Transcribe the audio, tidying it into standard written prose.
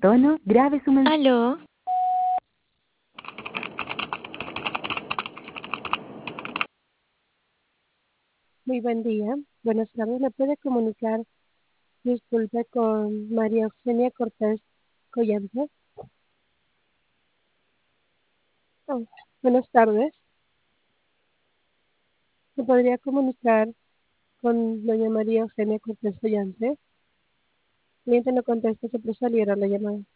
tono, grabe su mensaje. Aló, Muy buen día. Buenas tardes. ¿Me puede comunicar, disculpe, con María Eugenia Cortés Collante? Oh, buenas tardes. ¿Me podría comunicar con doña María Eugenia Cortés Collante? El cliente no contesta, se procediera la llamada.